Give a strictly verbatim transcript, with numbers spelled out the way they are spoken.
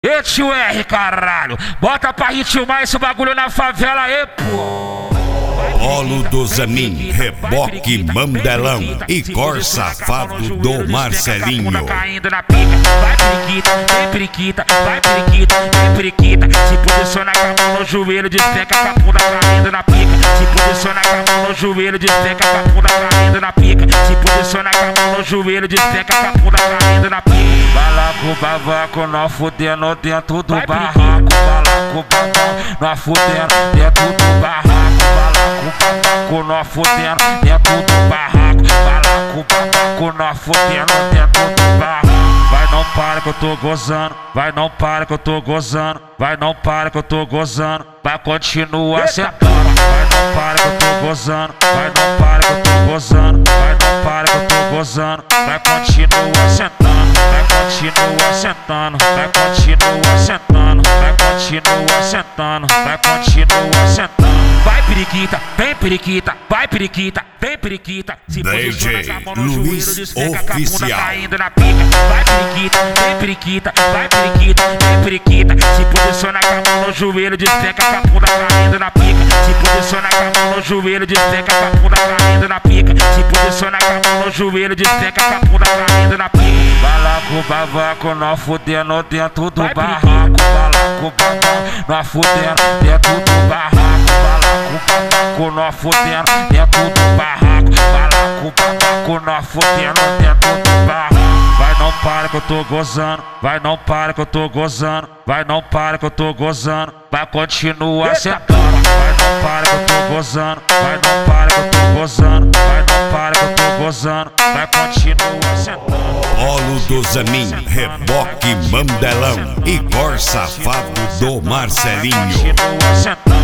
E tio R, caralho, bota pra ritmar esse bagulho na favela aí, pô. Polo do Zanin, reboque Mandelão e cor safado do Marcelinho. Caindo na pica, vai periquita, vem periquita, vai periquita, vem periquita. Se posiciona com a mão no joelho, despeca com a bunda caindo na pica. Se posiciona com a mão no joelho, despeca com a bunda caindo na pica. Se posiciona com a mão no joelho, despeca com a bunda caindo na pica. Balaco, bavaco, nós fudendo dentro do barraco. Balaco, bavaco, nós fudendo dentro do barraco. Balaco, bavaco, nós fudendo dentro do barraco. Balaco, bavaco, nós fudendo dentro do barraco. Vai, não para que eu tô gozando. Vai, não para que eu tô gozando. Vai, não para que eu tô gozando. Vai, continua sentando. Vai, não para que eu tô gozando. Vai, não para que eu tô gozando. Vai, não para que eu tô gozando. Vai, continua sentando. Vai, continua sentando. Vai, continua sentando. Vai, continua sentando. Vai, continua sentando. Vai periquita, vem periquita, vai periquita, vem periquita. Se D J Luiz Oficial. Caindo na pica. Vai periquita, vem periquita, vai periquita, vem periquita. Se posiciona com a mão no joelho, despeca com a bunda caindo na pica. Se posiciona com a mão no joelho, despeca com a bunda caindo na pica. Se posiciona com a mão no joelho, despeca com a bunda caindo na pica. Balaco, bavaco, nós fudendo dentro do barraco. Balaco, bavaco, nós fudendo dentro do barraco. Balaco, bavaco, nós fudendo dentro do barraco. Balaco, bavaco, nós fudendo dentro do barraco. Vai, não para que eu tô gozando. Vai, não para que eu tô gozando. Vai, não para que eu tô gozando. Vai, continua sentando. Vai, não para que eu tô gozando. Vai, não para que eu tô gozando. Vai, não para que eu tô gozando. Vai, continua sentando. Polo do Zanin, reboque Mandelão e cor safado do Marcelinho. Continua sentando.